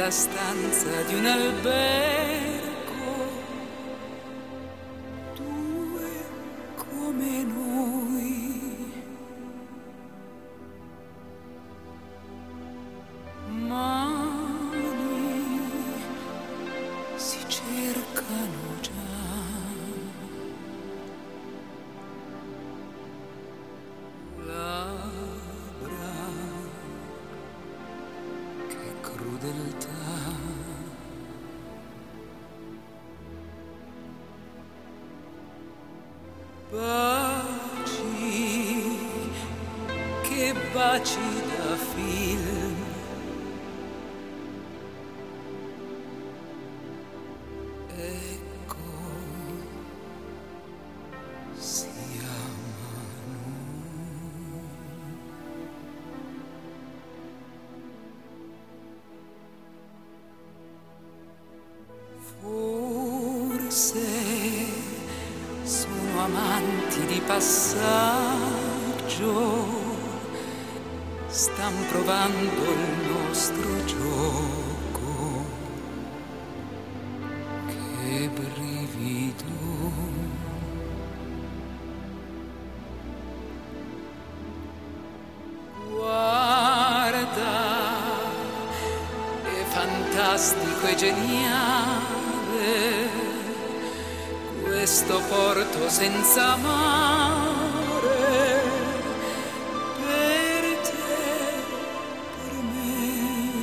nella stanza di un albergo, due come noi, mani si cercano già. Baci, che baci da film, ecco, si amano. Forse sono amanti di passaggio, stan provando il nostro gioco. Che brivido. Guarda, è fantastico e geniale questo porto senza mare, per te, per me.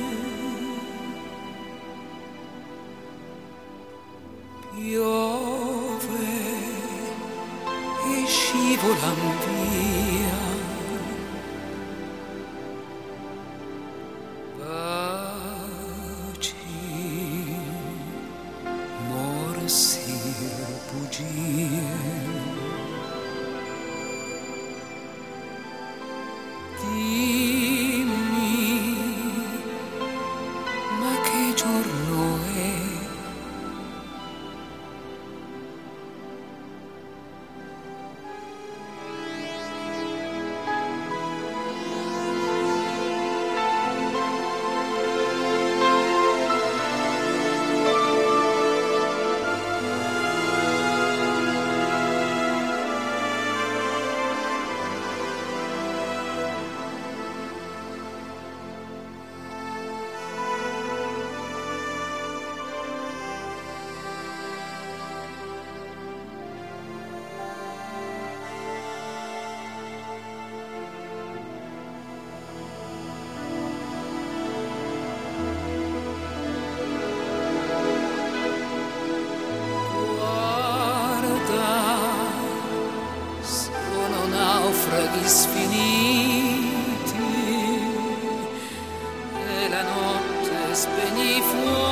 Piove e scivolan via, baci, morsi, bugie. Dimmi, ma che giorno è? Naufraghi sfiniti e la notte spegne i fuochi.